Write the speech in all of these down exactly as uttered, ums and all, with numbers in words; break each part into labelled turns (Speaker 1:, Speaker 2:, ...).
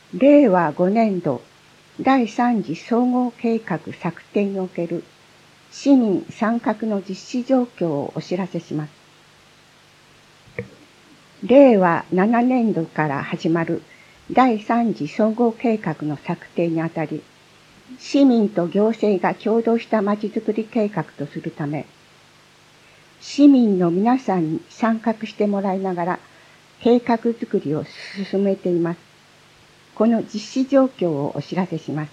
Speaker 1: れいわごねんどだいさん次総合計画策定における市民参画の実施状況をお知らせします。れいわななねんどから始まるだいさん次総合計画の策定にあたり、市民と行政が共同したまちづくり計画とするため、市民の皆さんに参画してもらいながら計画づくりを進めています。この実施状況をお知らせします。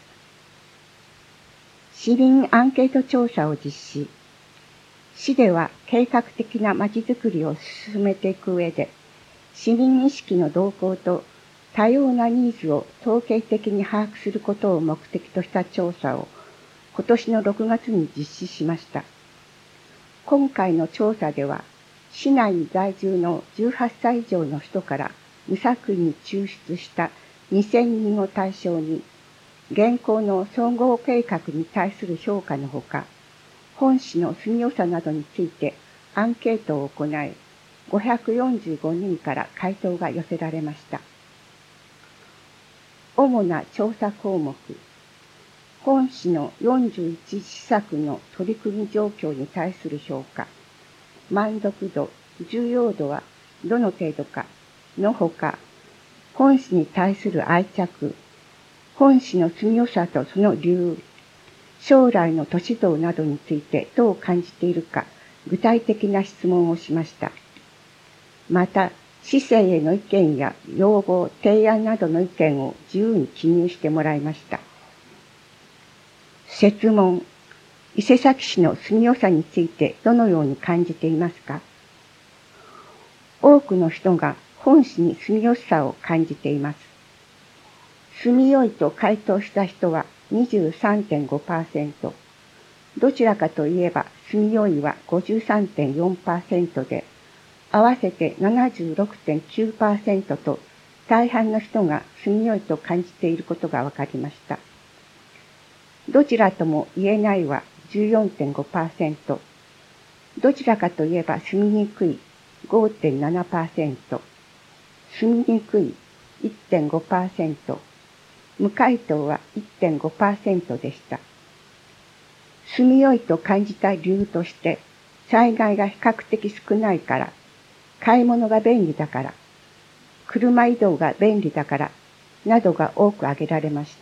Speaker 1: 市民アンケート調査を実施。市では計画的なまちづくりを進めていく上で、市民意識の動向と多様なニーズを統計的に把握することを目的とした調査を今年のろくがつに実施しました。今回の調査では、市内に在住のじゅうはっさい以上の人から無作為に抽出したにせんにんを対象に、現行の総合計画に対する評価のほか、本市の住みよさなどについてアンケートを行い、ごひゃくよんじゅうごにんから回答が寄せられました。主な調査項目、本市のよんじゅういち施策の取り組み状況に対する評価、満足度、重要度はどの程度かのほか、本市に対する愛着、本市の住みよさとその理由、将来の都市像などについてどう感じているか、具体的な質問をしました。また、市政への意見や要望、提案などの意見を自由に記入してもらいました。設問、伊勢崎市の住みよさについてどのように感じていますか？多くの人が本市に住みよさを感じています。住みよいと回答した人は にじゅうさんてんごパーセント、どちらかといえば住みよいは ごじゅうさんてんよんパーセント で、合わせて ななじゅうろくてんきゅうパーセント と大半の人が住みよいと感じていることが分かりました。どちらとも言えないは じゅうよんてんごパーセント、どちらかといえば住みにくい ごてんななパーセント、住みにくい いってんごパーセント、無回答は いってんごパーセント でした。住みよいと感じた理由として、災害が比較的少ないから、買い物が便利だから、車移動が便利だから、などが多く挙げられました。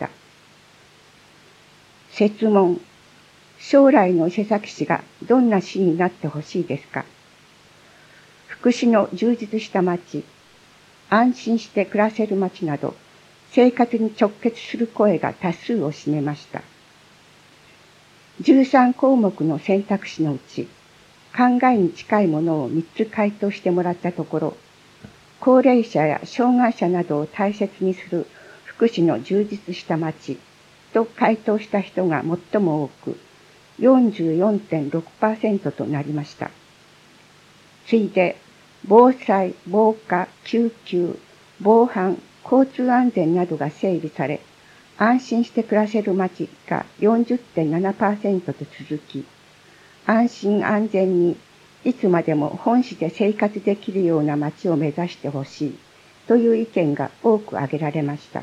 Speaker 1: 設問、将来の伊勢崎市がどんな市になってほしいですか？福祉の充実した町、安心して暮らせる町など、生活に直結する声が多数を占めました。じゅうさんこうもくの選択肢のうち、考えに近いものをみっつ回答してもらったところ、高齢者や障害者などを大切にする福祉の充実した町と回答した人が最も多く、よんじゅうよんてんろくパーセント となりました。次いで、防災、防火、救急、防犯、交通安全などが整備され、安心して暮らせる町が よんじゅってんななパーセント と続き、安心安全にいつまでも本市で生活できるような町を目指してほしいという意見が多く挙げられました。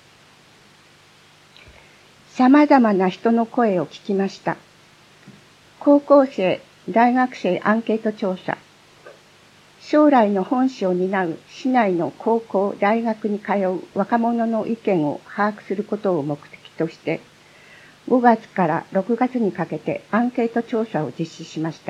Speaker 1: 様々な人の声を聞きました。高校生、大学生アンケート調査。将来の本市を担う市内の高校、大学に通う若者の意見を把握することを目的として、ごがつからろくがつにかけてアンケート調査を実施しました。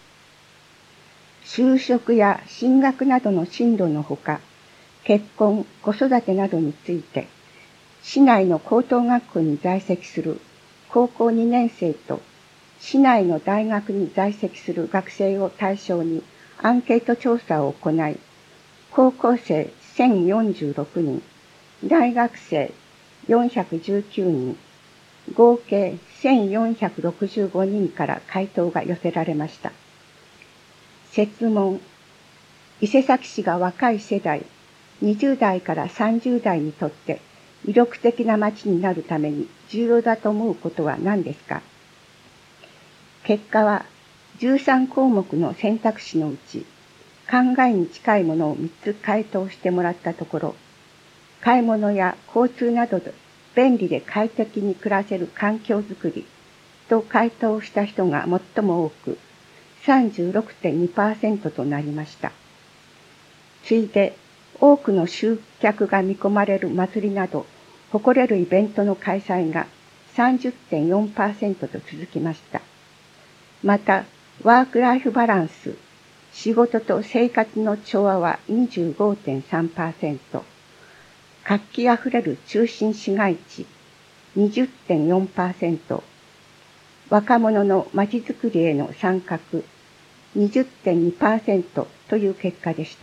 Speaker 1: 就職や進学などの進路のほか、結婚、子育てなどについて、市内の高等学校に在籍する高校にねんせいと、市内の大学に在籍する学生を対象にアンケート調査を行い、高校生せんよんじゅうろくにん、大学生よんひゃくじゅうきゅうにん、合計せんよんひゃくろくじゅうごにんから回答が寄せられました。設問、伊勢崎市が若い世代、にじゅうだいからさんじゅうだいにとって魅力的な街になるために重要だと思うことは何ですか？結果はじゅうさんこうもくの選択肢のうち、考えに近いものをみっつ回答してもらったところ、 買い物や交通などで便利で快適に暮らせる環境づくりと回答した人が最も多く さんじゅうろくてんにパーセント となりました。次いで多くの集客が見込まれる祭りなど誇れるイベントの開催が さんじゅってんよんパーセント と続きました。また、ワークライフバランス、仕事と生活の調和は にじゅうごてんさんパーセント、活気あふれる中心市街地 にじゅってんよんパーセント、若者のまちづくりへの参画 にじゅってんにパーセント という結果でした。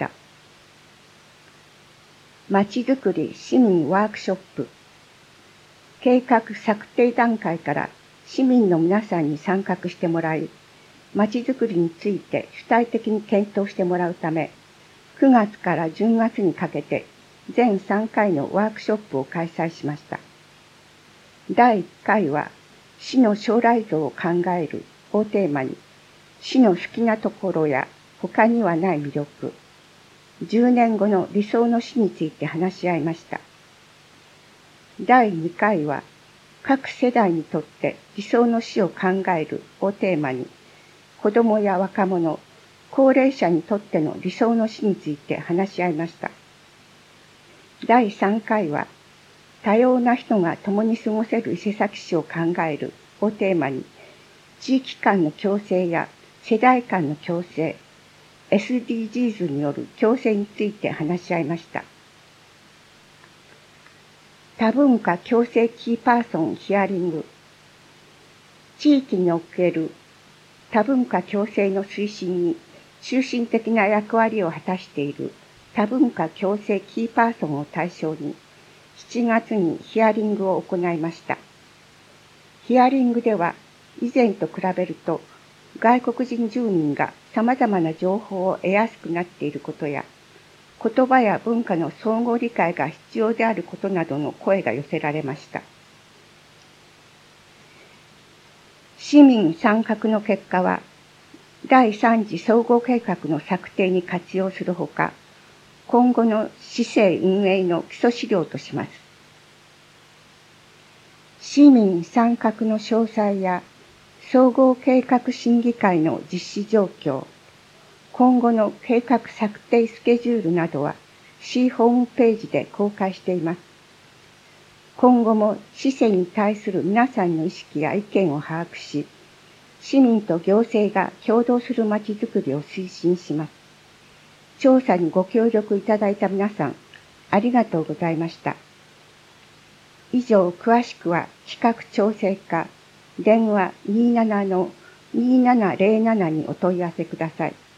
Speaker 1: まちづくり市民ワークショップ。計画策定段階から市民の皆さんに参画してもらい、まちづくりについて主体的に検討してもらうため、くがつからじゅうがつにかけて全さんかいのワークショップを開催しました。だいいっかいは、市の将来像を考えるをテーマに、市の好きなところや他にはない魅力、じゅうねんごの理想の市について話し合いました。だいにかいは、各世代にとって理想の市を考えるをテーマに、子どもや若者、高齢者にとっての理想の市について話し合いました。だいさんかいは、多様な人が共に過ごせる伊勢崎市を考えるをテーマに、地域間の共生や世代間の共生、エスディージーズ による共生について話し合いました。多文化共生キーパーソンヒアリング。地域における多文化共生の推進に中心的な役割を果たしている多文化共生キーパーソンを対象にしちがつにヒアリングを行いました。ヒアリングでは以前と比べると外国人住民が様々な情報を得やすくなっていることや、言葉や文化の相互理解が必要であることなどの声が寄せられました。市民参画の結果は、だいさん次総合計画の策定に活用するほか、今後の市政運営の基礎資料とします。市民参画の詳細や総合計画審議会の実施状況、今後の計画策定スケジュールなどは市ホームページで公開しています。今後も市政に対する皆さんの意識や意見を把握し、市民と行政が協働するまちづくりを推進します。調査にご協力いただいた皆さん、ありがとうございました。以上、詳しくは企画調整課電話 にじゅうななのにじゅうななゼロなな にお問い合わせください。